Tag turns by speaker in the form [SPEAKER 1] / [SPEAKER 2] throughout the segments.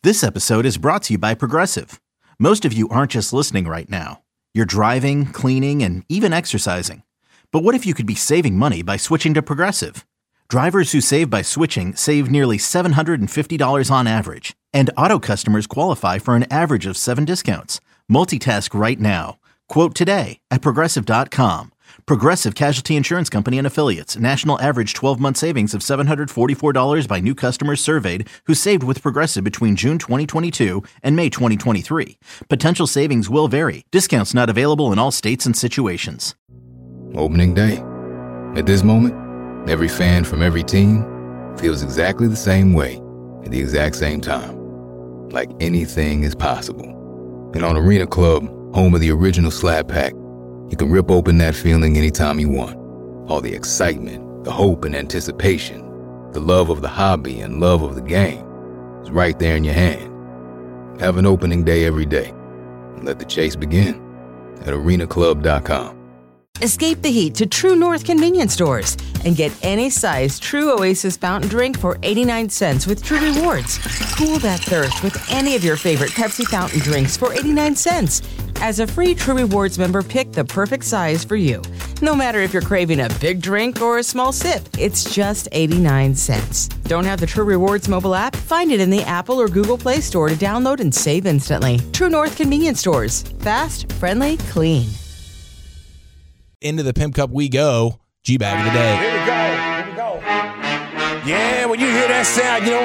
[SPEAKER 1] This episode is brought to you by Progressive. Most of you aren't just listening right now. You're driving, cleaning, and even exercising. But what if you could be saving money by switching to Progressive? Drivers who save by switching save nearly $750 on average. And auto customers qualify for an average of 7 discounts. Multitask right now. Quote today at Progressive.com. Progressive Casualty Insurance Company and Affiliates. National average 12-month savings of $744 by new customers surveyed who saved with Progressive between June 2022 and May 2023. Potential savings will vary. Discounts not available in all states and situations.
[SPEAKER 2] Opening day. At this moment, every fan from every team feels exactly the same way at the exact same time. Like anything is possible. And on Arena Club, home of the original Slab Pack, you can rip open that feeling anytime you want. All the excitement, the hope and anticipation, the love of the hobby and love of the game is right there in your hand. Have an opening day every day and let the chase begin at arenaclub.com.
[SPEAKER 3] Escape the heat to True North convenience stores and get any size True Oasis fountain drink for 89 cents with True Rewards. Cool that thirst with any of your favorite Pepsi fountain drinks for 89 cents. As a free True Rewards member, pick the perfect size for you. No matter if you're craving a big drink or a small sip, it's just 89 cents. Don't have the True Rewards mobile app? Find it in the Apple or Google Play Store to download and save instantly. True North convenience stores. Fast, friendly, clean.
[SPEAKER 4] Into the Pimp Cup we go. G-Bag of the day.
[SPEAKER 5] Here we go. Yeah, when you hear that sound, you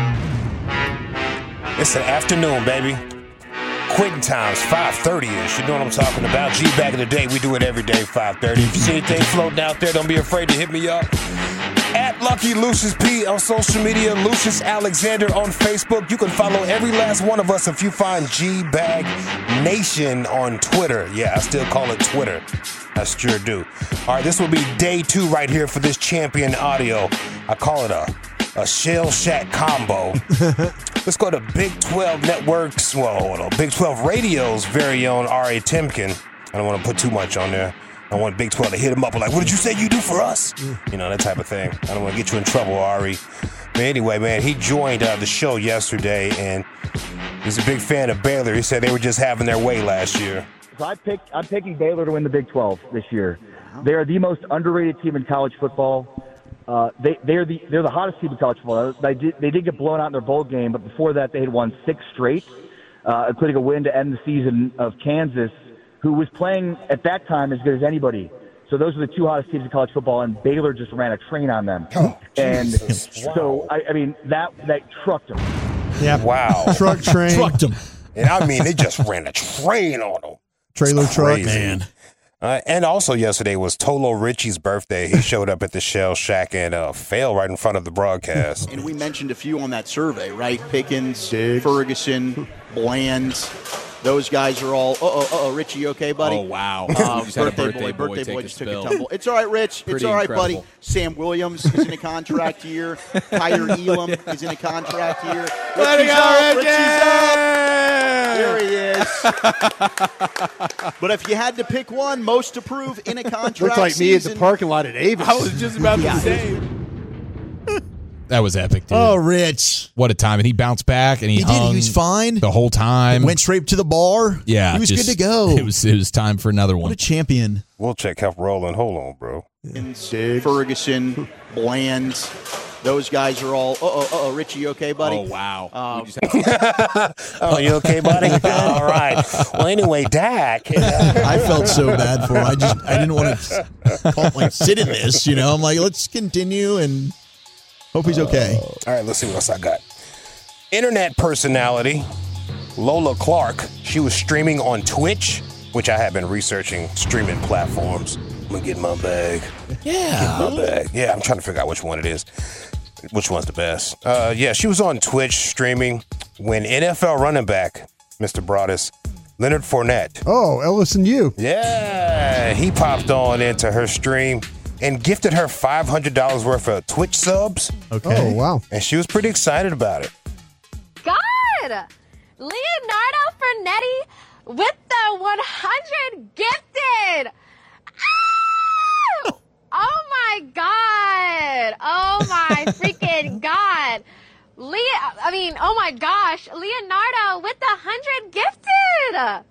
[SPEAKER 5] know, it's an afternoon, baby. Quitting times, 5:30-ish. You know what I'm talking about. G-Bag of the day. We do it every day, 5:30. If you see anything floating out there, don't be afraid to hit me up. At Lucky Lucius P on social media, Lucius Alexander on Facebook. You can follow every last one of us if you find G-Bag Nation on Twitter. Yeah, I still call it Twitter. I sure do. All right, this will be day 2 right here for this champion audio. I call it a Shell Shack combo. Let's go to Big 12 Networks. Well, Big 12 Radio's very own Ari Timken. I don't want to put too much on there. I want Big 12 to hit him up like, what did you say you do for us? You know, that type of thing. I don't want to get you in trouble, Ari. But anyway, man, he joined the show yesterday, and he's a big fan of Baylor. He said they were just having their way last year.
[SPEAKER 6] So I'm picking Baylor to win the Big 12 this year. They are the most underrated team in college football. They're the hottest team in college football. They did get blown out in their bowl game, but before that they had won 6 straight, including a win to end the season of Kansas, who was playing at that time as good as anybody. So those are the 2 hottest teams in college football, and Baylor just ran a train on them.
[SPEAKER 5] Oh,
[SPEAKER 6] and
[SPEAKER 5] Jesus.
[SPEAKER 6] so I mean that trucked them.
[SPEAKER 7] Yeah.
[SPEAKER 5] Wow.
[SPEAKER 7] Truck train.
[SPEAKER 4] Trucked him.
[SPEAKER 5] And I mean, they just ran a train on them.
[SPEAKER 7] Trailer truck.
[SPEAKER 4] Man.
[SPEAKER 5] And also yesterday was Tolo Richie's birthday. He showed up at the Shell Shack and fell right in front of the broadcast.
[SPEAKER 8] And we mentioned a few on that survey, right? Pickens, Ferguson, Bland. Those guys are all, Richie, you okay, buddy?
[SPEAKER 9] Oh, wow.
[SPEAKER 8] Birthday boy just took a tumble. It's all right, Rich. It's all right,
[SPEAKER 9] incredible.
[SPEAKER 8] buddy. Sam Williams is in a contract year. Kyler Elam is in a contract year. Richie's up. There he is. But if you had to pick one, most approved in a contract
[SPEAKER 7] Looked like me at the
[SPEAKER 8] season,
[SPEAKER 7] parking lot at Avis.
[SPEAKER 9] I was just about to say.
[SPEAKER 4] That was epic, dude.
[SPEAKER 10] Oh, Rich.
[SPEAKER 4] What a time. And he bounced back, and he
[SPEAKER 10] He did.
[SPEAKER 4] hung
[SPEAKER 10] He was fine.
[SPEAKER 4] the whole time.
[SPEAKER 10] Went straight to the bar.
[SPEAKER 4] Yeah.
[SPEAKER 10] He was
[SPEAKER 4] just-
[SPEAKER 10] good to go.
[SPEAKER 4] It was time for another
[SPEAKER 10] What
[SPEAKER 4] one.
[SPEAKER 10] a champion.
[SPEAKER 5] Wilczek kept rolling. Hold on, bro.
[SPEAKER 8] Ferguson, Bland. Those guys are all, Richie, you okay, buddy?
[SPEAKER 9] Oh, wow.
[SPEAKER 5] Oh, you okay, buddy? All right. Well, anyway, Dak.
[SPEAKER 10] I felt so bad for him. I didn't want to sit in this, you know. I'm like, let's continue and hope he's okay.
[SPEAKER 5] All right, let's see what else I got. Internet personality Lola Clark. She was streaming on Twitch, which I have been researching streaming platforms. I'm going to get my bag. Yeah, I'm trying to figure out which one it is. Which one's the best? Yeah, she was on Twitch streaming when NFL running back, Mr. Broadus, Leonard Fournette.
[SPEAKER 7] Oh, Ellis and you.
[SPEAKER 5] Yeah, he popped on into her stream and gifted her $500 worth of Twitch subs.
[SPEAKER 10] Okay.
[SPEAKER 7] Oh, wow.
[SPEAKER 5] And she was pretty excited about it.
[SPEAKER 11] God! Leonardo Fernetti with the 100 gifted! Ah! Oh my God! Oh my freaking God! oh my gosh, Leonardo with the 100 gifted.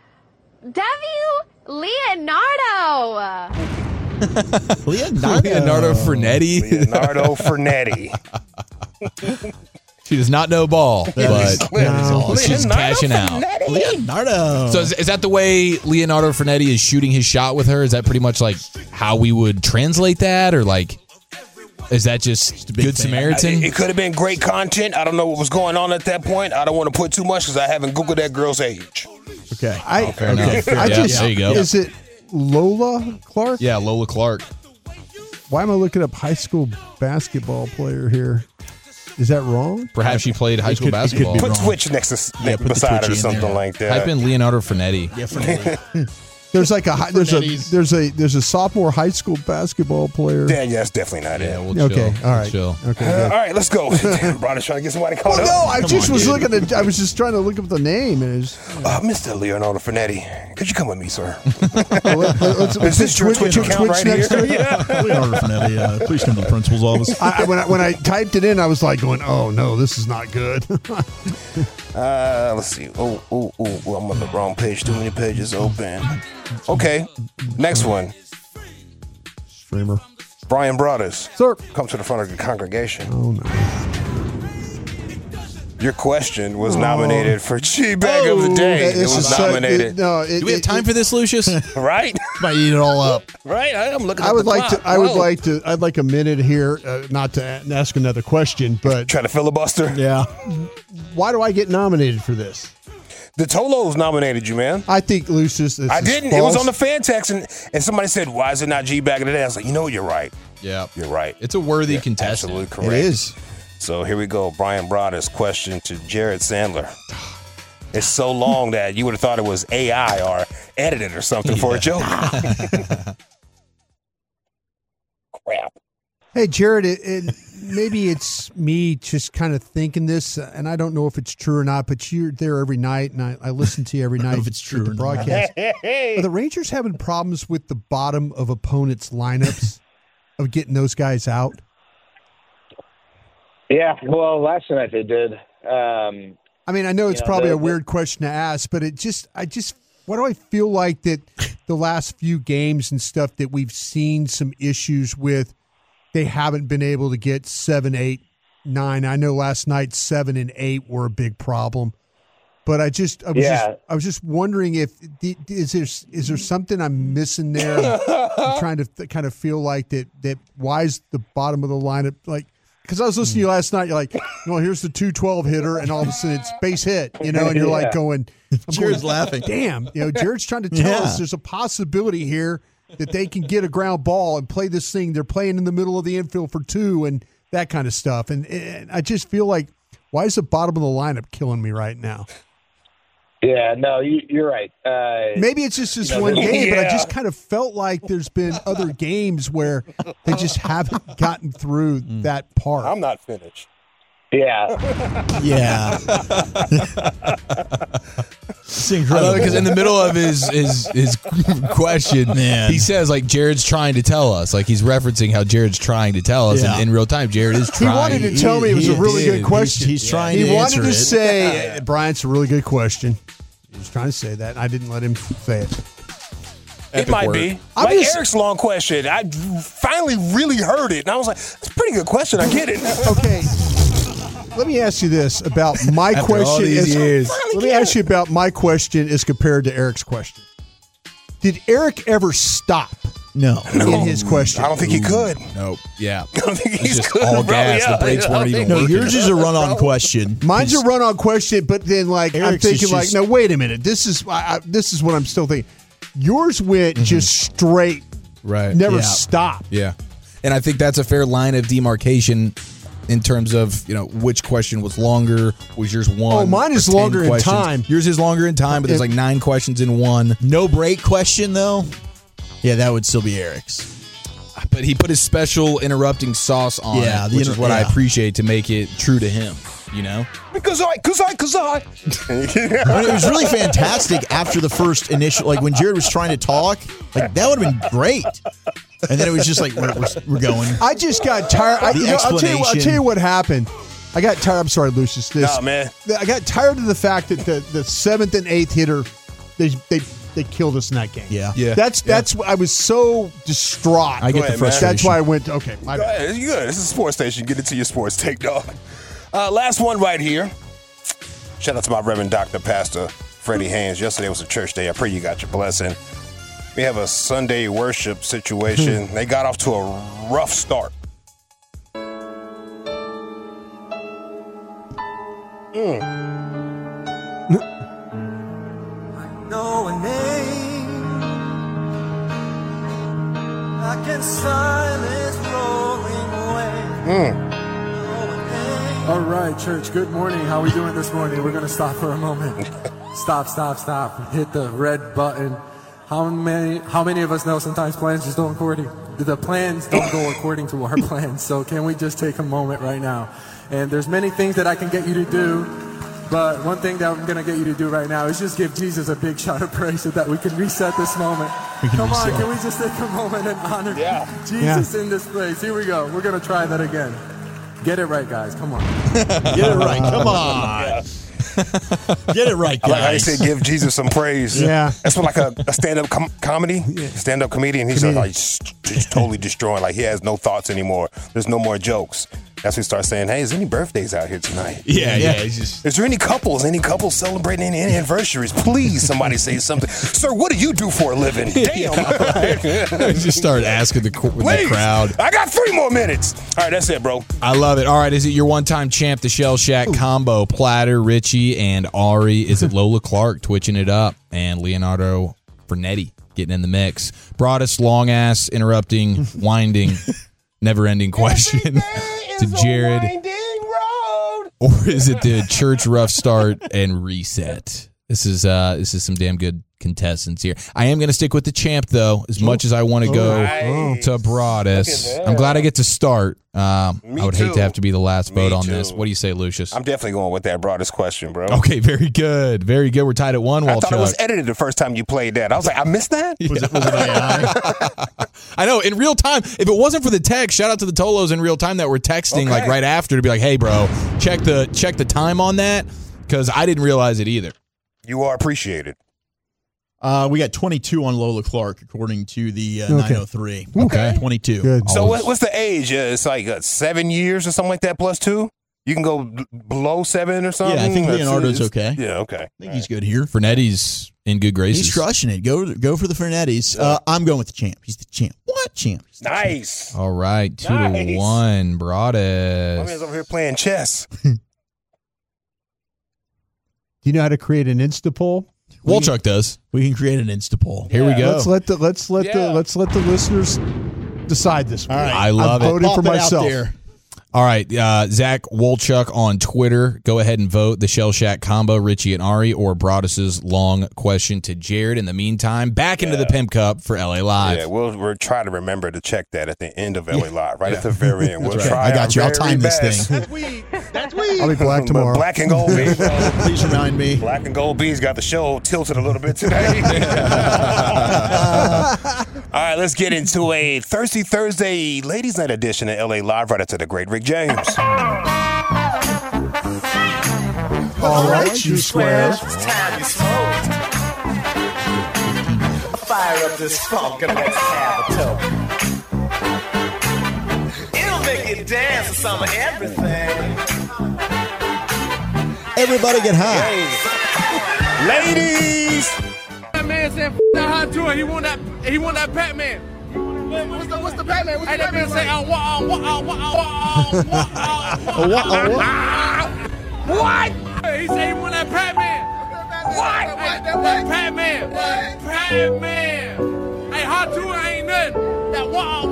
[SPEAKER 11] Leonardo.
[SPEAKER 4] Leonardo Fernetti.
[SPEAKER 5] Leonardo Fernetti.
[SPEAKER 4] She does not know ball, but she's cashing out.
[SPEAKER 10] Leonardo.
[SPEAKER 4] So is that the way Leonardo Fernetti is shooting his shot with her? Is that pretty much like how we would translate that, or like is that just Good Samaritan?
[SPEAKER 5] It could have been great content. I don't know what was going on at that point. I don't want to put too much because I haven't Googled that girl's age.
[SPEAKER 7] Okay.
[SPEAKER 4] Fair enough. There you go.
[SPEAKER 7] Is it Lola Clark?
[SPEAKER 4] Yeah, Lola Clark.
[SPEAKER 7] Why am I looking up high school basketball player here? Is that wrong?
[SPEAKER 4] Perhaps she played high school basketball.
[SPEAKER 5] Put Twitch next to beside her or something like that.
[SPEAKER 4] Type in Leonardo Fernetti.
[SPEAKER 10] Yeah, Fernetti.
[SPEAKER 7] There's like there's a sophomore high school basketball player.
[SPEAKER 5] Yeah, that's definitely not it.
[SPEAKER 4] Yeah, we'll chill.
[SPEAKER 7] Okay, all right.
[SPEAKER 4] Chill.
[SPEAKER 7] Okay.
[SPEAKER 5] All right, let's go. Brother's trying to get somebody caught up.
[SPEAKER 7] No, I was just trying to look up the name. And
[SPEAKER 5] Mr. Leonardo Fernetti, could you come with me, sir?
[SPEAKER 7] Is
[SPEAKER 5] this your Twitch account right here?
[SPEAKER 10] Yeah. Leonardo Fernetti, please come to the principal's office.
[SPEAKER 7] When I typed it in, I was like going, "Oh no, this is not good."
[SPEAKER 5] Let's see. Oh, I'm on the wrong page. Too many pages open. Okay, next one.
[SPEAKER 7] Streamer.
[SPEAKER 5] Brian Broaddus.
[SPEAKER 7] Sir.
[SPEAKER 5] Come to the front of the congregation.
[SPEAKER 7] Oh no.
[SPEAKER 5] Your question was nominated for G-Bag of the Day. It was nominated.
[SPEAKER 4] Do we have time for this, Lucius?
[SPEAKER 5] Right?
[SPEAKER 10] Might eat it all up.
[SPEAKER 5] Right? I'm looking at
[SPEAKER 7] I would
[SPEAKER 5] the
[SPEAKER 7] like
[SPEAKER 5] clock.
[SPEAKER 7] to. I'd like a minute here, not to ask another question, but
[SPEAKER 5] try to filibuster.
[SPEAKER 7] Yeah. Why do I get nominated for this?
[SPEAKER 5] The Tolos nominated you, man.
[SPEAKER 7] I think Lucius.
[SPEAKER 5] I didn't. It was on the fan text, and somebody said, "Why is it not G-Bag of the Day?" I was like, "You know what? You're right.
[SPEAKER 4] Yeah,
[SPEAKER 5] you're right.
[SPEAKER 4] It's a worthy contestant.
[SPEAKER 5] Absolutely correct.
[SPEAKER 10] It is."
[SPEAKER 5] So here we go. Brian Broaddus question to Jared Sandler. It's so long that you would have thought it was AI or edited or something for a joke. Crap.
[SPEAKER 7] Hey, Jared, maybe it's me just kind of thinking this, and I don't know if it's true or not, but you're there every night, and I listen to you every night.
[SPEAKER 10] If it's true
[SPEAKER 7] the
[SPEAKER 10] or
[SPEAKER 7] broadcast. Are the Rangers having problems with the bottom of opponents' lineups of getting those guys out?
[SPEAKER 9] Yeah, well, last night they did.
[SPEAKER 7] I mean, I know it's probably a weird question to ask, but why do I feel like that the last few games and stuff that we've seen some issues with, they haven't been able to get 7, 8, 9. I know last night 7 and 8 were a big problem, but I was just wondering if is there something I'm missing there? I'm trying to kind of feel like that. Why is the bottom of the lineup like? Because I was listening to you last night, you're like, here's the 212 hitter, and all of a sudden it's base hit, and you're like going,
[SPEAKER 10] Jared's laughing.
[SPEAKER 7] Damn, Jared's trying to tell us there's a possibility here that they can get a ground ball and play this thing. They're playing in the middle of the infield for 2 and that kind of stuff. And I just feel like, why is the bottom of the lineup killing me right now?
[SPEAKER 9] Yeah, no, you're right.
[SPEAKER 7] Maybe it's just this one game, but I just kind of felt like there's been other games where they just haven't gotten through that part.
[SPEAKER 5] I'm not finished.
[SPEAKER 9] Yeah.
[SPEAKER 10] Yeah. It's incredible.
[SPEAKER 4] Because in the middle of his question, he says, like, Jared's trying to tell us. Like, he's referencing how Jared's trying to tell us.
[SPEAKER 10] Yeah.
[SPEAKER 4] And in real time, Jared is trying.
[SPEAKER 7] He wanted to tell me it was a really good question.
[SPEAKER 10] He's trying to answer it.
[SPEAKER 7] He wanted to say, Brian, it's a really good question. He was trying to say that. I didn't let him say it.
[SPEAKER 5] It might be. Like Eric's long question. I finally really heard it. And I was like, that's a pretty good question. I get it.
[SPEAKER 7] Okay. Let me ask you this about my
[SPEAKER 4] After
[SPEAKER 7] question.
[SPEAKER 4] all these years.
[SPEAKER 7] Let me ask you about my question as compared to Eric's question. Did Eric ever stop?
[SPEAKER 10] No.
[SPEAKER 7] In his question.
[SPEAKER 5] I don't think he could.
[SPEAKER 4] Nope. Yeah.
[SPEAKER 5] I don't think he's
[SPEAKER 4] just
[SPEAKER 5] good.
[SPEAKER 4] all
[SPEAKER 5] bro.
[SPEAKER 4] gas.
[SPEAKER 5] Yeah,
[SPEAKER 4] The brakes weren't even
[SPEAKER 10] No,
[SPEAKER 4] working.
[SPEAKER 10] yours is a run-on question.
[SPEAKER 7] Mine's a run-on question, but then I'm
[SPEAKER 10] Eric's
[SPEAKER 7] thinking
[SPEAKER 10] is
[SPEAKER 7] like,
[SPEAKER 10] just-
[SPEAKER 7] no, wait a minute. This is what I'm still thinking. Yours went just straight,
[SPEAKER 4] Right.
[SPEAKER 7] never
[SPEAKER 4] Yeah.
[SPEAKER 7] stopped.
[SPEAKER 4] Yeah. And I think that's a fair line of demarcation in terms of, which question was longer. Was yours one?
[SPEAKER 7] Oh, mine is
[SPEAKER 4] or 10
[SPEAKER 7] longer in
[SPEAKER 4] questions?
[SPEAKER 7] time.
[SPEAKER 4] Yours is longer in time, but there's like 9 questions in one.
[SPEAKER 10] No break question, though? Yeah, that would still be Eric's.
[SPEAKER 4] But he put his special interrupting sauce on it, which is what I appreciate to make it true to him,
[SPEAKER 5] Because I.
[SPEAKER 10] It was really fantastic after the first initial, like when Jared was trying to talk, like that would have been great. And then it was just like, we're going.
[SPEAKER 7] I just got tired. I'll tell you what happened. I got tired. I'm sorry, Lucius.
[SPEAKER 5] No, man.
[SPEAKER 7] I got tired of the fact that the 7th and 8th hitter, they killed us in that game.
[SPEAKER 10] Yeah.
[SPEAKER 7] That's I was so distraught.
[SPEAKER 10] I get the frustration.
[SPEAKER 7] That's why I went, okay.
[SPEAKER 5] Go ahead. You good. This is a sports station. Get into your sports take, dog. Last one right here. Shout out to my Reverend Dr. Pastor Freddie Haynes. Yesterday was a church day. I pray you got your blessing. We have a Sunday worship situation. They got off to a rough start.
[SPEAKER 12] Know a name I can silence rolling away.
[SPEAKER 13] All right, church, good morning. How are we doing this morning? We're going to stop for a moment. Stop. Hit the red button. How many of us know sometimes plans just don't the plans don't go according to our plans. So can we just take a moment right now? And there's many things that I can get you to do. But one thing that I'm going to get you to do right now is just give Jesus a big shout of praise so that we can reset this moment. Come on, can we just take a moment and honor Jesus in this place? Here we go. We're going to try that again. Get it right, guys. Come on.
[SPEAKER 10] Get it right. Come on. Get it right, guys.
[SPEAKER 5] I like how you said give Jesus some praise.
[SPEAKER 7] Yeah.
[SPEAKER 5] That's what like a stand-up comedy, stand-up comedian. He's just totally destroying. Like he has no thoughts anymore. There's no more jokes. That's when he starts saying, hey, is there any birthdays out here tonight?
[SPEAKER 4] Yeah. Is
[SPEAKER 5] there any couples celebrating any anniversaries? Please, somebody say something. Sir, what do you do for a living? Damn.
[SPEAKER 4] Just start asking the crowd.
[SPEAKER 5] I got 3 more minutes. All right, that's it, bro.
[SPEAKER 4] I love it. All right, is it your one-time champ, the Shell Shack combo, Platter, Richie, and Ari? Is it Lola Clark twitching it up and Leonardo Fernetti getting in the mix? Broadest, long-ass, interrupting, winding, never-ending question to Jared. Or is it the church rough start and reset? This is some damn good contestants here. I am going to stick with the champ, though, as much as I want to go to Broadus. I'm glad I get to start. I would hate to have to be the last vote on this. What do you say, Lucius?
[SPEAKER 5] I'm definitely going with that Broadus question, bro.
[SPEAKER 4] Okay, very good. Very good. We're tied at 1.
[SPEAKER 5] I thought it was edited the first time you played that. I was like, I missed that?
[SPEAKER 10] Was it AI?
[SPEAKER 4] I know, in real time. If it wasn't for the text, shout out to the Tolos in real time that were texting like right after to be like, hey, bro, check the time on that, because I didn't realize it either.
[SPEAKER 5] You are appreciated.
[SPEAKER 10] We got 22 on Lola Clark, according to the 903.
[SPEAKER 4] Okay.
[SPEAKER 10] 22.
[SPEAKER 7] Good.
[SPEAKER 5] So what's the age? It's like 7 years or something like that plus 2? You can go below 7 or something?
[SPEAKER 10] Yeah, I think Leonardo's okay.
[SPEAKER 5] Yeah, okay.
[SPEAKER 10] I think he's good here.
[SPEAKER 4] Fernetti's in good graces.
[SPEAKER 10] He's crushing it. Go for the Fernettis. I'm going with the champ. He's the champ. What champ?
[SPEAKER 5] Nice.
[SPEAKER 4] All right, 2-1, Broadus.
[SPEAKER 5] My man's over here playing chess.
[SPEAKER 7] Do you know how to create an Insta poll?
[SPEAKER 4] Wolchuk does.
[SPEAKER 10] We can create an Insta poll.
[SPEAKER 4] Here we go.
[SPEAKER 7] Let's let the listeners decide this week.
[SPEAKER 10] All right.
[SPEAKER 4] I love it.
[SPEAKER 7] I'm voting for myself.
[SPEAKER 4] All right, Zach Wolchuk on Twitter. Go ahead and vote. The Shell Shack combo, Richie and Ari, or Broadus's long question to Jared. In the meantime, back into the Pimp Cup for LA Live.
[SPEAKER 5] Yeah, we'll try to remember to check that at the end of LA Live, right at the very end. We'll try.
[SPEAKER 10] I got you. I'll time this thing.
[SPEAKER 7] That's weed. I'll be black tomorrow.
[SPEAKER 5] Black and gold bees.
[SPEAKER 10] Please remind me.
[SPEAKER 5] Black and gold bees got the show tilted a little bit today. All right, let's get into a Thirsty Thursday Ladies Night edition of LA Live right after the great Rick James.
[SPEAKER 12] All right, you squares. It's time you smoke. Fire up this funk and let's have a toke. It'll make you dance to some of everything.
[SPEAKER 10] Everybody get high.
[SPEAKER 5] Ladies!
[SPEAKER 14] That man said, that hot tour. He want that Pac-Man. What's the Pac-Man? Hey, that man say, what? He said he want that Pac-Man. What? That Pac-Man. Pac-Man. Hey, hot tour ain't nothing. That what?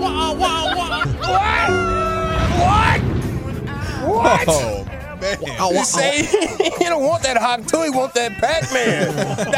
[SPEAKER 5] Oh, man. He say he don't want that hot tour. He want that Pac-Man.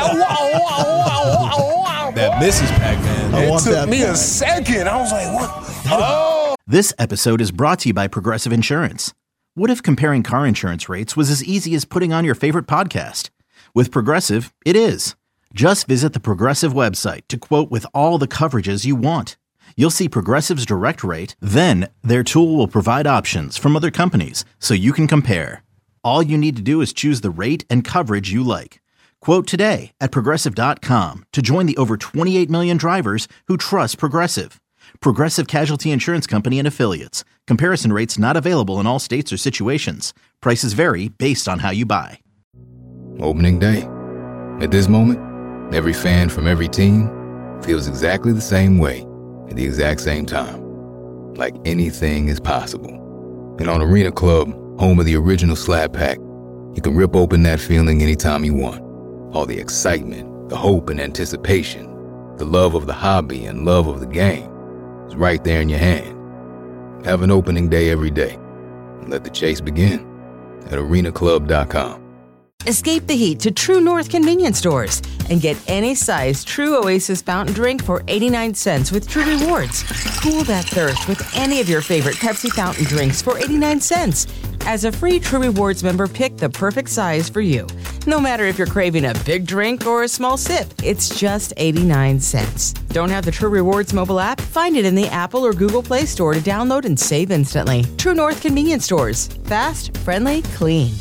[SPEAKER 4] That Mrs. Pac-Man.
[SPEAKER 5] It took me a second. I was like, what? Oh.
[SPEAKER 1] This episode is brought to you by Progressive Insurance. What if comparing car insurance rates was as easy as putting on your favorite podcast? With Progressive, it is. Just visit the Progressive website to quote with all the coverages you want. You'll see Progressive's direct rate, then their tool will provide options from other companies so you can compare. All you need to do is choose the rate and coverage you like. Quote today at Progressive.com to join the over 28 million drivers who trust Progressive. Progressive Casualty Insurance Company and Affiliates. Comparison rates not available in all states or situations. Prices vary based on how you buy.
[SPEAKER 2] Opening day. At this moment, every fan from every team feels exactly the same way at the exact same time. Like anything is possible. And on Arena Club, home of the original Slab Pack, you can rip open that feeling anytime you want. All the excitement, the hope and anticipation, the love of the hobby and love of the game is right there in your hand. Have an opening day every day. And let the chase begin at arenaclub.com.
[SPEAKER 3] Escape the heat to True North convenience stores and get any size True Oasis fountain drink for 89 cents with True Rewards. Cool that thirst with any of your favorite Pepsi fountain drinks for 89 cents. As a free True Rewards member, pick the perfect size for you. No matter if you're craving a big drink or a small sip, it's just 89 cents. Don't have the True Rewards mobile app? Find it in the Apple or Google Play Store to download and save instantly. True North convenience stores. Fast, friendly, clean.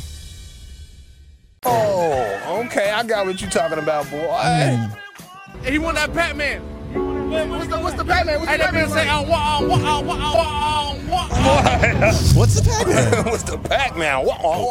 [SPEAKER 5] Oh, okay. I got what you talking about, boy.
[SPEAKER 14] Hey, he want that Pac-Man. What's the Pac-Man? Hey, that man say,
[SPEAKER 10] What's the Pac-Man?
[SPEAKER 5] What's the Pac-Man?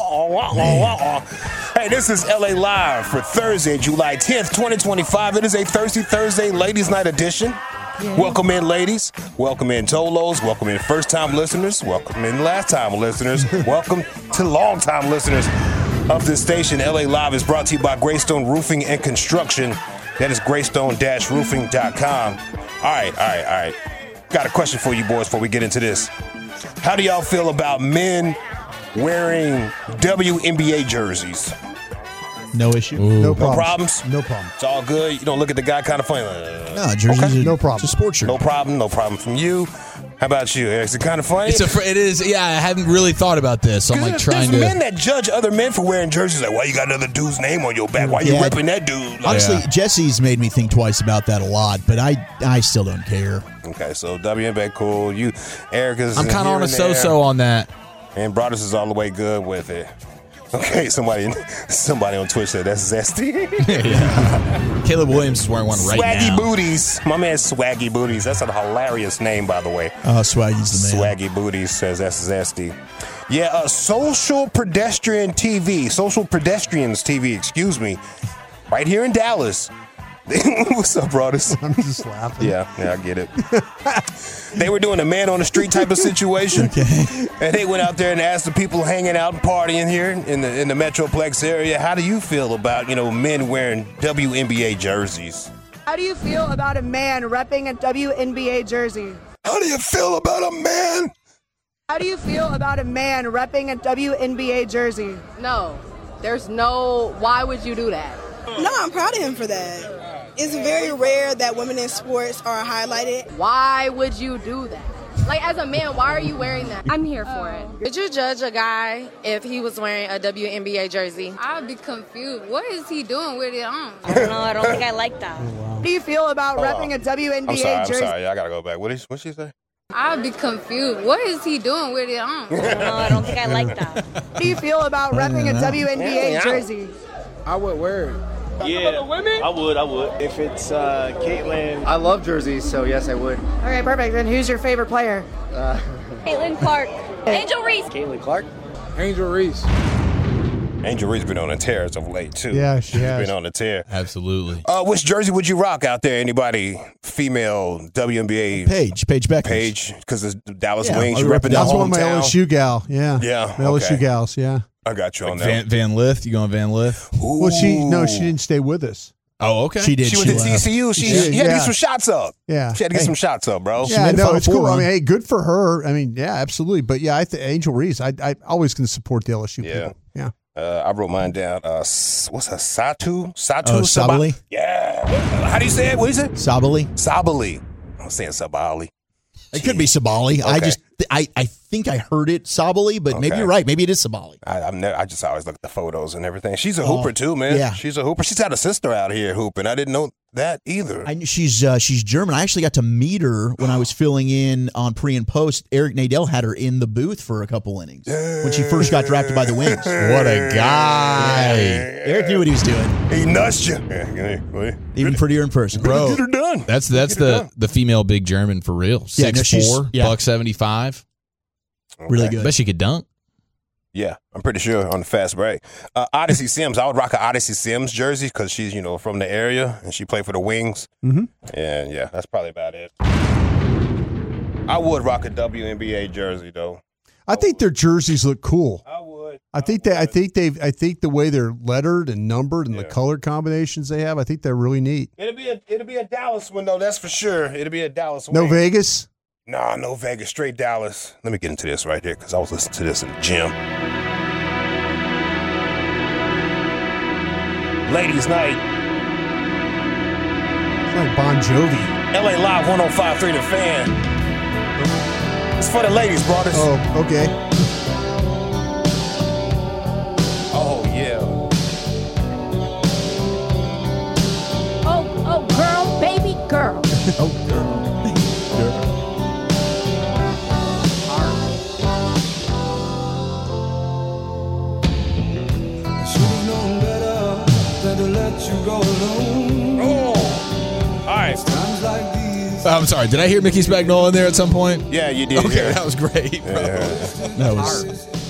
[SPEAKER 5] Hey, this is LA Live for Thursday, July 10th, 2025. It is a Thirsty Thursday Ladies Night edition. Yeah. Welcome in, ladies. Welcome in, Tolos. Welcome in, first-time listeners. Welcome in, last-time listeners. Welcome to long-time listeners of this station. LA Live is brought to you by Greystone Roofing and Construction. That is greystone-roofing.com. All right. Got a question for you boys before we get into this. How do y'all feel about men wearing WNBA jerseys?
[SPEAKER 10] No issue.
[SPEAKER 7] No
[SPEAKER 5] No problems?
[SPEAKER 7] No problem.
[SPEAKER 5] It's all good. You don't look at the guy kind of funny.
[SPEAKER 10] No, jerseys
[SPEAKER 5] Okay.
[SPEAKER 10] are
[SPEAKER 7] No problem.
[SPEAKER 10] It's a sports shirt.
[SPEAKER 5] No problem from you. How about you? Is it kind of funny?
[SPEAKER 4] It is. Yeah, I hadn't really thought about this. I'm like trying
[SPEAKER 5] There's
[SPEAKER 4] to.
[SPEAKER 5] men that judge other men for wearing jerseys. Like, why you got another dude's name on your back? Why you
[SPEAKER 10] Yeah.
[SPEAKER 5] ripping that dude? Like,
[SPEAKER 10] Honestly, Jesse's made me think twice about that a lot, but I still don't care.
[SPEAKER 5] okay, so WNBA cool. You, Erica's.
[SPEAKER 4] I'm kind of
[SPEAKER 5] here
[SPEAKER 4] on a
[SPEAKER 5] and there.
[SPEAKER 4] so-so on that.
[SPEAKER 5] And Broadus is all the way good with it. Okay, somebody on Twitch said that's zesty.
[SPEAKER 4] Caleb Williams is wearing one right
[SPEAKER 5] Swaggy
[SPEAKER 4] now.
[SPEAKER 5] Booties. My man Swaggy Booties. That's a hilarious name, by the way.
[SPEAKER 10] Swaggy's the man.
[SPEAKER 5] Swaggy Booties says that's zesty. Yeah, Social Pedestrians TV, excuse me. Right here in Dallas. What's up, Broadus?
[SPEAKER 7] I'm just laughing.
[SPEAKER 5] Yeah, I get it. They were doing a man on the street type of situation.
[SPEAKER 10] Okay.
[SPEAKER 5] And they went out there and asked the people hanging out and partying here in the Metroplex area, how do you feel about, men wearing WNBA jerseys?
[SPEAKER 15] How do you feel about a man repping a WNBA jersey?
[SPEAKER 5] How do you feel about a man?
[SPEAKER 15] How do you feel about a man repping a WNBA jersey?
[SPEAKER 16] No. Why would you do that?
[SPEAKER 17] No, I'm proud of him for that. It's very rare that women in sports are highlighted.
[SPEAKER 16] Why would you do that? Like, as a man, why are you wearing that? I'm here for it.
[SPEAKER 18] Would you judge a guy if he was wearing a WNBA jersey?
[SPEAKER 19] I'd be confused. What is he doing with it on?
[SPEAKER 17] I don't know. I don't think I like that.
[SPEAKER 15] How do you feel about repping a WNBA jersey?
[SPEAKER 5] I'm sorry. I got to go back. What'd she say?
[SPEAKER 19] I'd be confused. What is he doing with it on?
[SPEAKER 17] I don't know. I don't think I like that.
[SPEAKER 15] How do you feel about repping a WNBA jersey?
[SPEAKER 20] I would wear it.
[SPEAKER 21] Yeah, I would. If it's Caitlyn. I love jerseys, so yes, I would.
[SPEAKER 15] Okay, perfect. Then who's your favorite player?
[SPEAKER 17] Caitlin Clark. Angel Reese.
[SPEAKER 21] Caitlin Clark?
[SPEAKER 20] Angel Reese.
[SPEAKER 5] Angel Reese been on a tear as of late, too.
[SPEAKER 7] Yeah, she has.
[SPEAKER 5] Been on a tear.
[SPEAKER 4] Absolutely.
[SPEAKER 5] Which jersey would you rock out there? Anybody? Female WNBA?
[SPEAKER 10] Paige Beckers.
[SPEAKER 5] Paige, because the Dallas
[SPEAKER 10] Yeah,
[SPEAKER 5] Wings. You repping the
[SPEAKER 7] That's
[SPEAKER 5] hometown.
[SPEAKER 7] one of my LSU gal. Yeah.
[SPEAKER 5] Yeah,
[SPEAKER 7] My LSU
[SPEAKER 5] okay.
[SPEAKER 7] gals. Yeah.
[SPEAKER 5] I got you on that.
[SPEAKER 4] Van Lith? You going Van Lith?
[SPEAKER 7] Well, she didn't stay with us.
[SPEAKER 4] Oh, okay.
[SPEAKER 10] She did.
[SPEAKER 5] She went to TCU. She had to get some shots up.
[SPEAKER 7] Yeah.
[SPEAKER 5] She had to get some shots up, bro.
[SPEAKER 7] Yeah, no, it's cool.
[SPEAKER 10] run.
[SPEAKER 7] I mean, hey, good for her. I mean, yeah, absolutely. But yeah, I think Angel Reese. I always can support the LSU people. Yeah.
[SPEAKER 5] I wrote mine down. What's her? Satu?
[SPEAKER 10] Sabali?
[SPEAKER 5] Yeah. How do you say it? What do you say?
[SPEAKER 10] Sabali.
[SPEAKER 5] I'm saying Sabali.
[SPEAKER 10] It could be Sabali.
[SPEAKER 5] Okay.
[SPEAKER 10] I think I heard it Sabali, but maybe you're right. Maybe it is Sabali.
[SPEAKER 5] I just always look at the photos and everything. She's a hooper too, man.
[SPEAKER 10] Yeah.
[SPEAKER 5] She's a hooper. She's had a sister out here hooping. I didn't know that either.
[SPEAKER 10] She's German. I actually got to meet her when I was filling in on pre and post. Eric Nadel had her in the booth for a couple innings when she first got drafted by the Wings.
[SPEAKER 4] What a guy!
[SPEAKER 10] Eric knew what he was doing.
[SPEAKER 5] He nuts you.
[SPEAKER 10] Even prettier in person,
[SPEAKER 4] bro.
[SPEAKER 5] Get her done.
[SPEAKER 4] That's the female big German for real. 6'4", $175.
[SPEAKER 10] Really good.
[SPEAKER 4] Bet she could dunk.
[SPEAKER 5] Yeah, I'm pretty sure on the fast break. Odyssey Sims, I would rock an Odyssey Sims jersey because she's, from the area and she played for the Wings.
[SPEAKER 7] Mm-hmm.
[SPEAKER 5] And yeah, that's probably about it. I would rock a WNBA jersey though.
[SPEAKER 7] I think their jerseys look cool. I would. I think the way they're lettered and numbered and the color combinations they have, I think they're really neat.
[SPEAKER 5] It'll be a Dallas one though, that's for sure. It'll be a Dallas one.
[SPEAKER 7] No Vegas?
[SPEAKER 5] Nah, no Vegas, straight Dallas. Let me get into this right here because I was listening to this in the gym. Ladies' night.
[SPEAKER 7] It's like Bon Jovi.
[SPEAKER 5] LA Live 105.3 The Fan. It's for the ladies, brothers.
[SPEAKER 7] Oh, okay.
[SPEAKER 5] Oh, yeah.
[SPEAKER 12] Oh, girl, baby girl.
[SPEAKER 10] Oh, girl, baby girl.
[SPEAKER 5] Oh. All right.
[SPEAKER 4] I'm sorry. Did I hear Mickey Spagnola in there at some point?
[SPEAKER 5] Yeah, you did.
[SPEAKER 4] Okay,
[SPEAKER 5] yeah.
[SPEAKER 4] that was great.
[SPEAKER 5] Yeah.
[SPEAKER 4] That was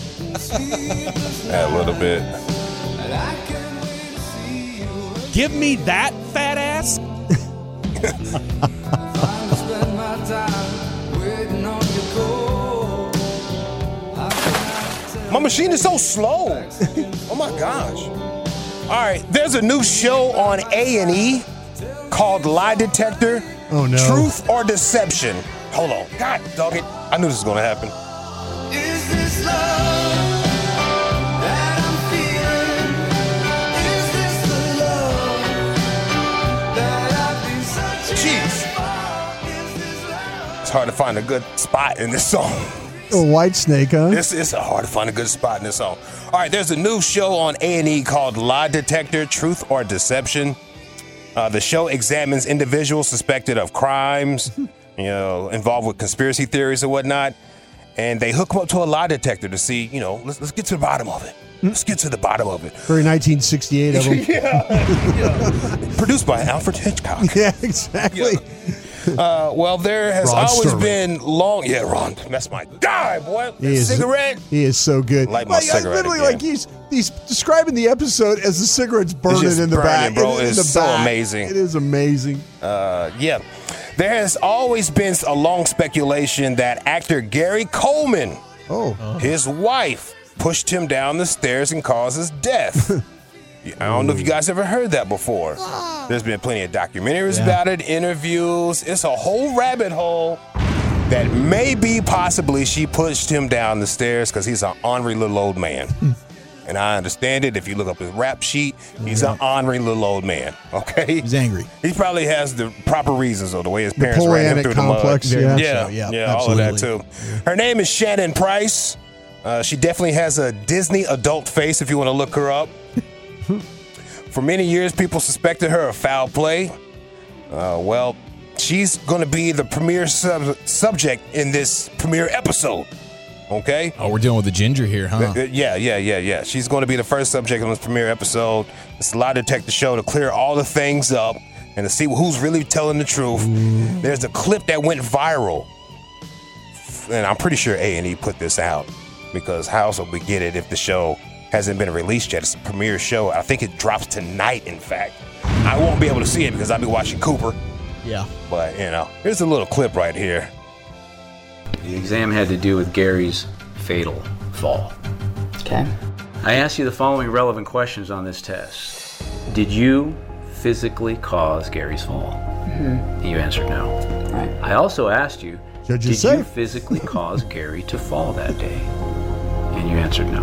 [SPEAKER 5] a little bit.
[SPEAKER 6] Give me that fat ass.
[SPEAKER 5] My machine is so slow. Oh my gosh. All right, there's a new show on A&E called Lie Detector.
[SPEAKER 7] Oh no.
[SPEAKER 5] Truth or Deception. Hold on. God dog it. I knew this was gonna happen.
[SPEAKER 12] Is this love that I'm feeling? Is this the love that I've been searching
[SPEAKER 5] for? It's hard to find a good spot in this song.
[SPEAKER 7] Oh, White Snake, huh?
[SPEAKER 5] It's hard to find a good spot in this song. All right, there's a new show on A&E called Lie Detector, Truth or Deception. The show examines individuals suspected of crimes, involved with conspiracy theories or whatnot, and they hook them up to a lie detector to see, let's get to the bottom of it. Let's get to the bottom of it.
[SPEAKER 7] Very 1968 of them.
[SPEAKER 5] Yeah. Produced by Alfred Hitchcock.
[SPEAKER 7] Yeah, exactly.
[SPEAKER 5] Yeah. Well, there has
[SPEAKER 7] Ron
[SPEAKER 5] always
[SPEAKER 7] Sterling.
[SPEAKER 5] been long. Yeah, Ron, that's my guy, boy. Cigarette.
[SPEAKER 7] He is so good.
[SPEAKER 5] Light my cigarette
[SPEAKER 7] literally,
[SPEAKER 5] again.
[SPEAKER 7] like he's describing the episode as the cigarette's burning
[SPEAKER 5] just
[SPEAKER 7] in the back.
[SPEAKER 5] burning, bro.
[SPEAKER 7] In
[SPEAKER 5] It's
[SPEAKER 7] the
[SPEAKER 5] so
[SPEAKER 7] back.
[SPEAKER 5] amazing.
[SPEAKER 7] It is amazing.
[SPEAKER 5] Yeah. There has always been a long speculation that actor Gary Coleman, his wife, pushed him down the stairs and caused his death. I don't know if you guys ever heard that before. There's been plenty of documentaries about it, interviews. It's a whole rabbit hole that maybe possibly she pushed him down the stairs because he's an ornery little old man. And I understand it. If you look up his rap sheet, he's an ornery little old man. Okay?
[SPEAKER 10] He's angry.
[SPEAKER 5] He probably has the proper reasons or the way his parents ran him through
[SPEAKER 7] complex,
[SPEAKER 5] the mud.
[SPEAKER 7] yeah.
[SPEAKER 5] Yeah, all of that too. Her name is Shannon Price. She definitely has a Disney adult face if you want to look her up. For many years, people suspected her of foul play. Well, she's going to be the premier subject in this premiere episode. Okay?
[SPEAKER 4] Oh, we're dealing with the ginger here, huh?
[SPEAKER 5] Yeah. She's going to be the first subject on this premiere episode. It's a lie detector show to clear all the things up and to see who's really telling the truth. There's a clip that went viral, and I'm pretty sure A&E put this out because how else would we get it if the show hasn't been released yet? It's a premiere show. I think it drops tonight, in fact. I won't be able to see it because I'll be watching Cooper.
[SPEAKER 10] Yeah.
[SPEAKER 5] But, here's a little clip right here.
[SPEAKER 22] The exam had to do with Gary's fatal fall.
[SPEAKER 23] Okay.
[SPEAKER 22] I asked you the following relevant questions on this test. Did you physically cause Gary's fall?
[SPEAKER 23] Mm-hmm.
[SPEAKER 22] And you answered no.
[SPEAKER 23] Right.
[SPEAKER 22] I also asked you,
[SPEAKER 7] Did
[SPEAKER 22] you physically cause Gary to fall that day? And you answered no.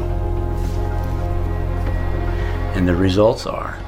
[SPEAKER 22] And the results are,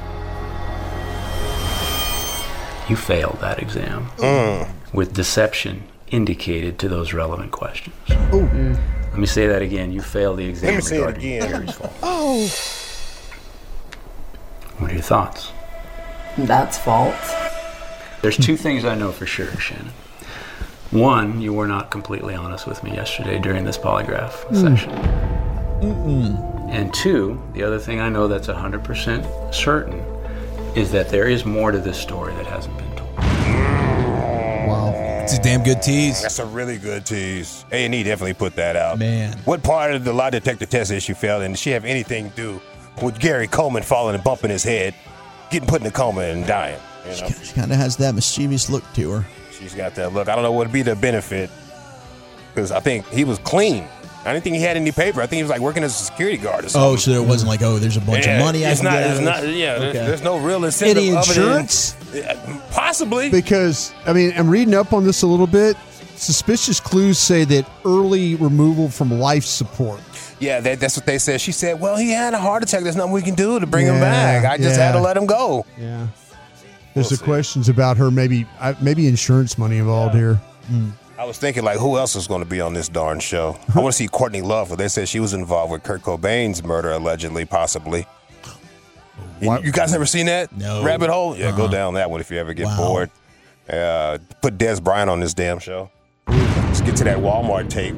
[SPEAKER 22] you failed that exam with deception indicated to those relevant questions. Let me say that again. You failed the exam regarding Gary's fall.
[SPEAKER 5] Oh.
[SPEAKER 22] What are your thoughts?
[SPEAKER 8] That's false.
[SPEAKER 22] There's two things I know for sure, Shannon. One, you were not completely honest with me yesterday during this polygraph session. And two, the other thing I know that's 100% certain is that there is more to this story that hasn't been told.
[SPEAKER 4] Wow. It's a damn good tease.
[SPEAKER 5] That's a really good tease. A&E definitely put that out.
[SPEAKER 10] Man.
[SPEAKER 5] What part of the lie detector test issue failed, and did she have anything to do with Gary Coleman falling and bumping his head, getting put in a coma and dying? You know?
[SPEAKER 10] She kind of has that mischievous look to her.
[SPEAKER 5] She's got that look. I don't know what would be the benefit, because I think he was clean. I didn't think he had any paper. I think he was like working as a security guard or something.
[SPEAKER 10] Oh, so it wasn't like, there's a bunch of money I can get.
[SPEAKER 5] There's no real incentive.
[SPEAKER 7] Any insurance?
[SPEAKER 5] Possibly.
[SPEAKER 7] Because, I'm reading up on this a little bit. Suspicious clues say that early removal from life support.
[SPEAKER 5] Yeah, that's what they said. She said, well, he had a heart attack. There's nothing we can do to bring him back. I just had to let him go.
[SPEAKER 7] Yeah. There's the questions about her, maybe insurance money involved here.
[SPEAKER 5] I was thinking, who else is going to be on this darn show? I want to see Courtney Love. They said she was involved with Kurt Cobain's murder, allegedly, possibly. You guys never seen that?
[SPEAKER 10] No.
[SPEAKER 5] Rabbit hole? Yeah, go down that one if you ever get bored. Put Des Bryant on this damn show. Let's get to that Walmart tape.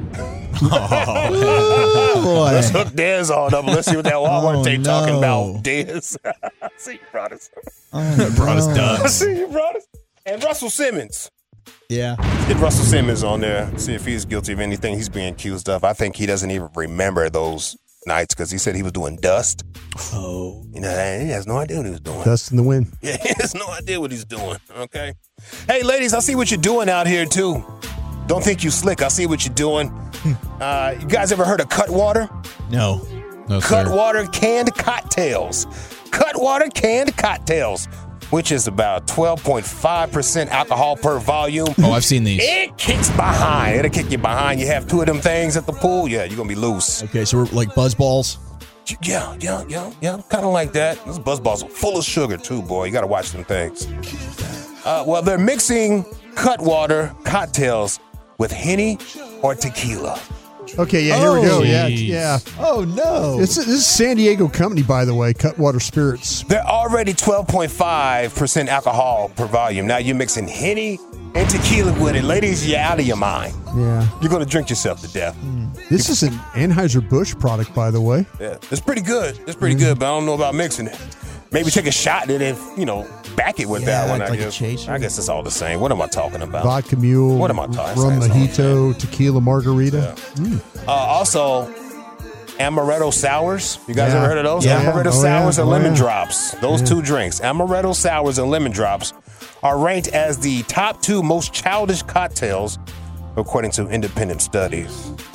[SPEAKER 10] Boy.
[SPEAKER 5] Let's hook Des on up. Let's see what that Walmart tape talking about. Des. See, you brought us.
[SPEAKER 4] Brought us done.
[SPEAKER 5] See, you brought us. And Russell Simmons.
[SPEAKER 10] Yeah.
[SPEAKER 5] Get Russell Simmons on there. See if he's guilty of anything he's being accused of. I think he doesn't even remember those nights because he said he was doing dust.
[SPEAKER 10] Oh.
[SPEAKER 5] He has no idea what he was doing.
[SPEAKER 7] Dust in the wind.
[SPEAKER 5] Yeah, he has no idea what he's doing. Okay. Hey, ladies, I see what you're doing out here, too. Don't think you slick. I see what you're doing. You guys ever heard of Cutwater?
[SPEAKER 10] No.
[SPEAKER 4] No, sir.
[SPEAKER 5] Cutwater canned cocktails. Cutwater canned cocktails, which is about 12.5% alcohol per volume.
[SPEAKER 4] Oh, I've seen these.
[SPEAKER 5] It kicks behind. It'll kick you behind. You have two of them things at the pool. Yeah, you're going to be loose.
[SPEAKER 10] Okay, so we're like buzz balls?
[SPEAKER 5] Yeah. Kind of like that. Those buzz balls are full of sugar, too, boy. You got to watch them things. Well, they're mixing Cutwater cocktails with Henny or tequila.
[SPEAKER 7] Okay, here we go.
[SPEAKER 4] Geez.
[SPEAKER 7] Yeah.
[SPEAKER 10] Oh, no.
[SPEAKER 7] This is a San Diego company, by the way, Cutwater Spirits.
[SPEAKER 5] They're already 12.5% alcohol per volume. Now you're mixing Henny and tequila with it. Ladies, you're out of your mind.
[SPEAKER 7] Yeah.
[SPEAKER 5] You're going to drink yourself to death.
[SPEAKER 7] This is an Anheuser-Busch product, by the way.
[SPEAKER 5] Yeah, it's pretty good. It's pretty good, but I don't know about mixing it. Maybe take a shot and then, back it with that one, I guess. I guess it's all the same. What am I talking about?
[SPEAKER 7] Vodka Mule,
[SPEAKER 5] What am I talking
[SPEAKER 7] rum
[SPEAKER 5] about?
[SPEAKER 7] mojito, tequila margarita.
[SPEAKER 5] Yeah. Also, amaretto sours. You guys ever heard of those?
[SPEAKER 7] Yeah.
[SPEAKER 5] Amaretto sours and lemon drops. Those two drinks, amaretto sours and lemon drops, are ranked as the top two most childish cocktails, according to independent studies.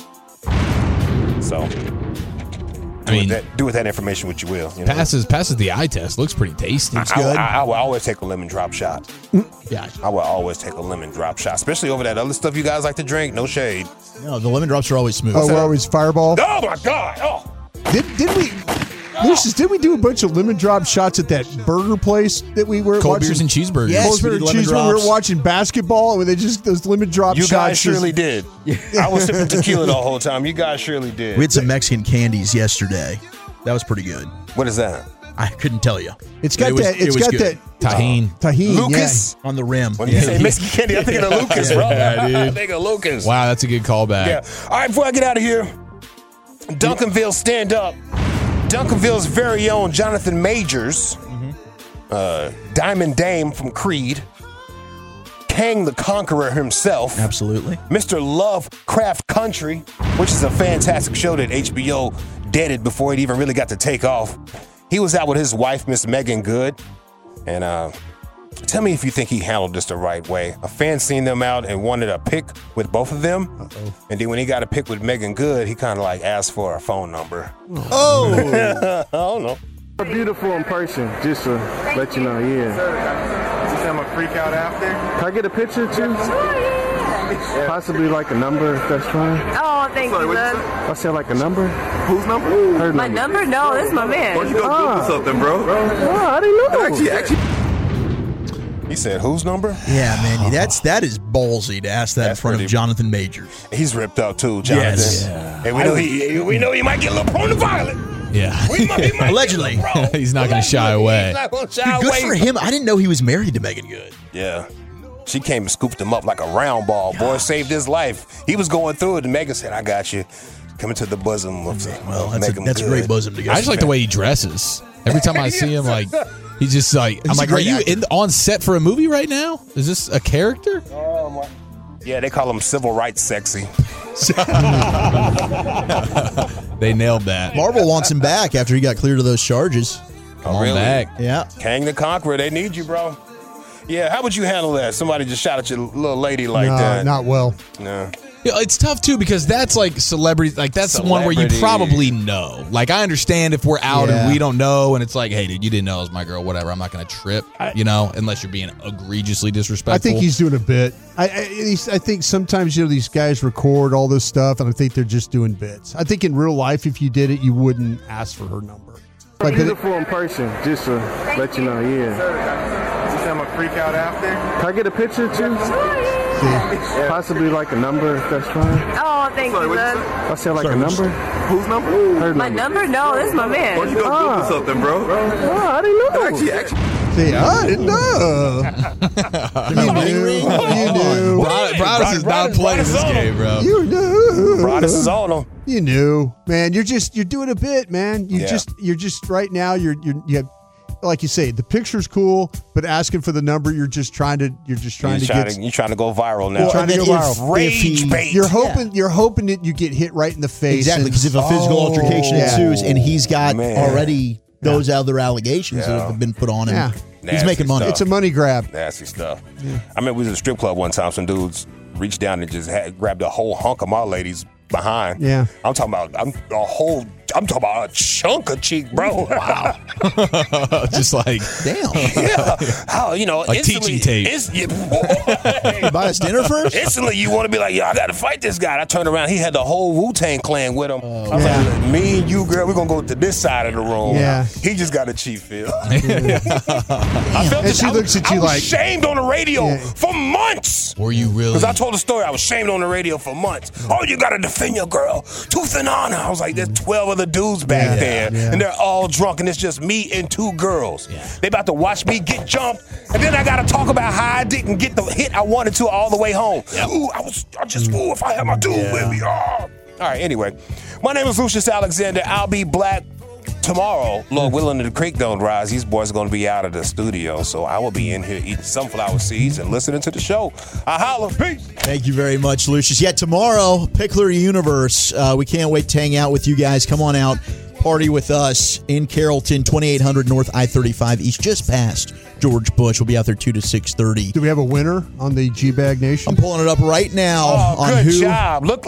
[SPEAKER 5] So, do with that information what you will.
[SPEAKER 4] Passes the eye test. Looks pretty tasty.
[SPEAKER 10] It's good.
[SPEAKER 5] I will always take a lemon drop shot.
[SPEAKER 10] Yeah.
[SPEAKER 5] I will always take a lemon drop shot, especially over that other stuff you guys like to drink. No shade.
[SPEAKER 10] No, the lemon drops are always smooth.
[SPEAKER 7] Oh, we're always Fireball.
[SPEAKER 5] Oh my God! Oh,
[SPEAKER 7] Did we? Lucius, did we do a bunch of lemon drop shots at that burger place that we were
[SPEAKER 4] Cold
[SPEAKER 7] watching?
[SPEAKER 4] beers and cheeseburgers.
[SPEAKER 10] Yes,
[SPEAKER 7] Cold
[SPEAKER 10] we
[SPEAKER 7] beer
[SPEAKER 10] did
[SPEAKER 7] and
[SPEAKER 10] lemon
[SPEAKER 7] cheeseburger. We
[SPEAKER 10] drops.
[SPEAKER 7] were watching basketball, and they just those lemon drop
[SPEAKER 5] you
[SPEAKER 7] shots.
[SPEAKER 5] guys surely did. I was sipping tequila the whole time. You guys surely did.
[SPEAKER 10] We had some Mexican candies yesterday. That was pretty good.
[SPEAKER 5] What is that?
[SPEAKER 10] I couldn't tell you.
[SPEAKER 7] It's got that. It's got that
[SPEAKER 4] Tahine.
[SPEAKER 7] Tahine.
[SPEAKER 5] Lucas
[SPEAKER 10] on the rim.
[SPEAKER 5] When you say Mexican candy, I'm thinking of Lucas, bro.
[SPEAKER 4] Yeah, dude.
[SPEAKER 5] I think of Lucas.
[SPEAKER 4] Wow, that's a good callback.
[SPEAKER 5] Yeah. All right, before I get out of here, Duncanville stand up. Duncanville's very own Jonathan Majors, Diamond Dame from Creed, Kang the Conqueror himself.
[SPEAKER 10] Absolutely.
[SPEAKER 5] Mr. Lovecraft Country, which is a fantastic show that HBO deaded before it even really got to take off. He was out with his wife, Miss Megan Good. And tell me if you think he handled this the right way. A fan seen them out and wanted a pic with both of them. Uh-oh. And then when he got a pic with Megan Good, he kind of asked for a phone number.
[SPEAKER 10] Oh!
[SPEAKER 5] I don't know.
[SPEAKER 20] You're beautiful in person, just to let you know, yeah.
[SPEAKER 21] You say I'm a freak out after?
[SPEAKER 20] Can I get a picture too? Possibly a number, if that's fine.
[SPEAKER 15] Oh, thank you, bud.
[SPEAKER 20] I said a number?
[SPEAKER 21] Whose number?
[SPEAKER 20] Her
[SPEAKER 15] My
[SPEAKER 20] number.
[SPEAKER 15] number? No, that's my man.
[SPEAKER 21] Why don't you go Google something, bro?
[SPEAKER 20] Oh, I didn't know.
[SPEAKER 21] Actually.
[SPEAKER 5] He said, whose number?
[SPEAKER 10] Yeah, man. That is ballsy to ask that in front of Jonathan Majors.
[SPEAKER 5] He's ripped out too, Jonathan.
[SPEAKER 10] Yes. Yeah.
[SPEAKER 5] And we know he might get a little prone to violence.
[SPEAKER 4] Yeah.
[SPEAKER 10] Allegedly.
[SPEAKER 4] He's not going to shy away.
[SPEAKER 5] He's not going to shy
[SPEAKER 10] Good
[SPEAKER 5] away.
[SPEAKER 10] for him. I didn't know he was married to Megan Good.
[SPEAKER 5] Yeah. She came and scooped him up like a round ball. Boy, saved his life. He was going through it, and Megan said, I got you. Coming to the bosom of
[SPEAKER 10] That's a great bosom to get.
[SPEAKER 4] I just like the way he dresses. Every time I see him, like, he's just like, I'm like, are you on set for a movie right now? Is this a character?
[SPEAKER 5] Oh, my. Yeah, they call him civil rights sexy.
[SPEAKER 4] They nailed that.
[SPEAKER 10] Marvel wants him back after he got cleared of those charges.
[SPEAKER 4] Come on back.
[SPEAKER 10] Yeah.
[SPEAKER 5] Kang the Conqueror, they need you, bro. Yeah, how would you handle that? Somebody just shot at your little lady like that.
[SPEAKER 7] Not well.
[SPEAKER 5] No.
[SPEAKER 4] Yeah, it's tough too because that's like celebrity. Like that's the one where you probably know. Like I understand if we're out and we don't know, and it's like, hey, dude, you didn't know it was my girl. Whatever. I'm not going to trip. Unless you're being egregiously disrespectful.
[SPEAKER 7] I think he's doing a bit. I think sometimes these guys record all this stuff, and I think they're just doing bits. I think in real life, if you did it, you wouldn't ask for her number.
[SPEAKER 20] Like beautiful in person, just to let you know. Yeah.
[SPEAKER 21] I'm a freak out after.
[SPEAKER 20] Can I get a picture too? Yeah. Possibly like a number, if that's fine.
[SPEAKER 8] Oh, thank you, man.
[SPEAKER 20] I said like a number.
[SPEAKER 21] Whose number?
[SPEAKER 20] Her
[SPEAKER 8] My number? No, that's my man.
[SPEAKER 21] Why don't you go do something, bro?
[SPEAKER 20] Oh, I didn't know.
[SPEAKER 21] Actually.
[SPEAKER 7] See, I didn't know. You knew.
[SPEAKER 4] Broadus is not playing this game, bro.
[SPEAKER 7] You knew.
[SPEAKER 5] Broadus is on him.
[SPEAKER 7] You knew, man. You're doing a bit, man. You're just right now. You have, like you say, the picture's cool, but asking for the number, you're trying to go
[SPEAKER 5] viral now.
[SPEAKER 7] Well, trying to go viral.
[SPEAKER 5] Rage bait.
[SPEAKER 7] You're hoping that you get hit right in the face.
[SPEAKER 10] Exactly, because if a physical altercation ensues and he's got already those other allegations that have been put on him, he's making money.
[SPEAKER 7] It's a money grab.
[SPEAKER 5] Nasty stuff. Yeah. I remember we was at a strip club one time. Some dudes reached down and just grabbed a whole hunk of my lady's behind.
[SPEAKER 7] Yeah.
[SPEAKER 5] I'm talking about a chunk of cheek, bro.
[SPEAKER 4] Wow. Just like,
[SPEAKER 10] damn.
[SPEAKER 5] Yeah. How,
[SPEAKER 4] like teaching tape.
[SPEAKER 10] Buy us dinner first?
[SPEAKER 5] Instantly, you want to be like, I got to fight this guy. I turned around. He had the whole Wu-Tang clan with him. I was like, me and you, girl, we're going to go to this side of the room.
[SPEAKER 7] Yeah.
[SPEAKER 5] He just got a cheap feel.
[SPEAKER 7] And she looks at you like.
[SPEAKER 5] I was shamed on the radio for months.
[SPEAKER 4] Were you really?
[SPEAKER 5] Because I told a story. I was shamed on the radio for months. Oh, you got to defend your girl. Tooth and honor. I was like, there's 12 other dudes back there.
[SPEAKER 7] Yeah.
[SPEAKER 5] And they're all drunk. And it's just me and two girls. Yeah. They about to watch me get jumped. And then I got to talk about how I didn't get the hit I wanted to all the way home. Yep. Ooh, if I had my dude with me. Oh. All right, anyway. My name is Lucius Alexander. I'll be black tomorrow. Lord willing, the creek don't rise. These boys are going to be out of the studio. So I will be in here eating sunflower seeds and listening to the show. I holla. Peace.
[SPEAKER 10] Thank you very much, Lucius. Yeah, tomorrow, Pickler Universe. We can't wait to hang out with you guys. Come on out. Party with us in Carrollton, 2800 North I-35 East, just past George Bush. We'll be out there 2 to 6:30.
[SPEAKER 7] Do we have a winner on the G-Bag Nation?
[SPEAKER 10] I'm pulling it up right now.
[SPEAKER 5] Oh, good job. Look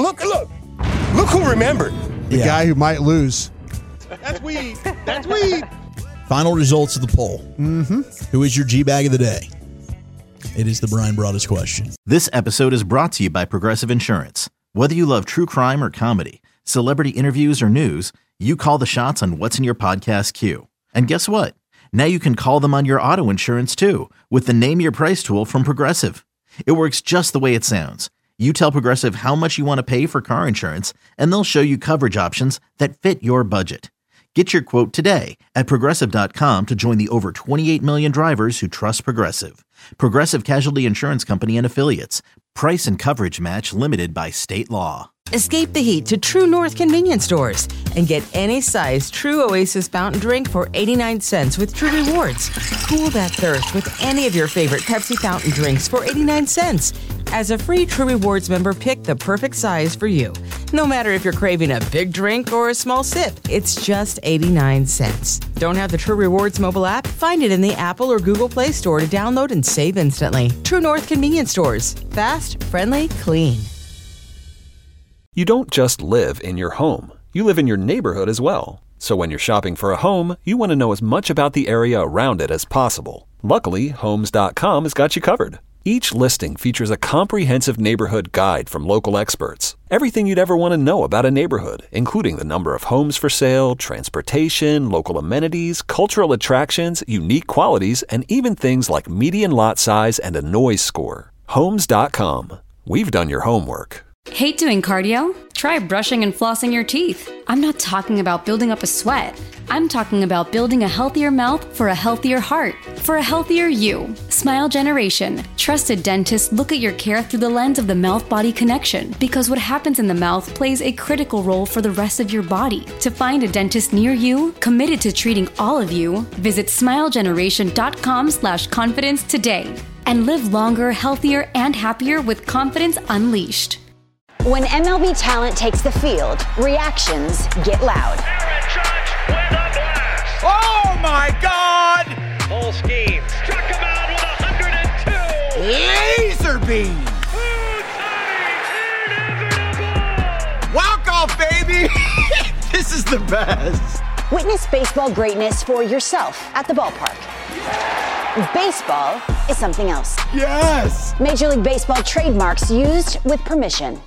[SPEAKER 5] who remembered.
[SPEAKER 7] The guy who might lose.
[SPEAKER 6] That's weed. That's weed.
[SPEAKER 10] Final results of the poll.
[SPEAKER 7] Mm-hmm.
[SPEAKER 10] Who is your G-Bag of the day? It is the Brian Broaddus question.
[SPEAKER 1] This episode is brought to you by Progressive Insurance. Whether you love true crime or comedy, celebrity interviews or news, you call the shots on what's in your podcast queue. And guess what? Now you can call them on your auto insurance too with the Name Your Price tool from Progressive. It works just the way it sounds. You tell Progressive how much you want to pay for car insurance, and they'll show you coverage options that fit your budget. Get your quote today at Progressive.com to join the over 28 million drivers who trust Progressive. Progressive Casualty Insurance Company and Affiliates. Price and coverage match limited by state law.
[SPEAKER 3] Escape the heat to True North convenience stores and get any size True Oasis fountain drink for 89 cents with True Rewards. Cool that thirst with any of your favorite Pepsi fountain drinks for 89 cents. As a free True Rewards member, pick the perfect size for you. No matter if you're craving a big drink or a small sip, it's just 89 cents. Don't have the True Rewards mobile app? Find it in the Apple or Google Play Store to download and save instantly. True North convenience stores. Fast, friendly, clean.
[SPEAKER 11] You don't just live in your home. You live in your neighborhood as well. So when you're shopping for a home, you want to know as much about the area around it as possible. Luckily, Homes.com has got you covered. Each listing features a comprehensive neighborhood guide from local experts. Everything you'd ever want to know about a neighborhood, including the number of homes for sale, transportation, local amenities, cultural attractions, unique qualities, and even things like median lot size and a noise score. Homes.com. We've done your homework.
[SPEAKER 9] Hate doing cardio? Try brushing and flossing your teeth. I'm not talking about building up a sweat. I'm talking about building a healthier mouth for a healthier heart, for a healthier you. Smile Generation. Trusted dentists look at your care through the lens of the mouth-body connection, because what happens in the mouth plays a critical role for the rest of your body. To find a dentist near you, committed to treating all of you, visit smilegeneration.com/confidence today. And live longer, healthier, and happier with confidence unleashed.
[SPEAKER 13] When MLB talent takes the field, reactions get loud.
[SPEAKER 14] Oh my God! Full scheme. Struck him out with 102. Laser beam.
[SPEAKER 12] Walk-off, baby! This is the best.
[SPEAKER 13] Witness baseball greatness for yourself at the ballpark. Baseball is something else.
[SPEAKER 12] Yes!
[SPEAKER 13] Major League Baseball trademarks used with permission.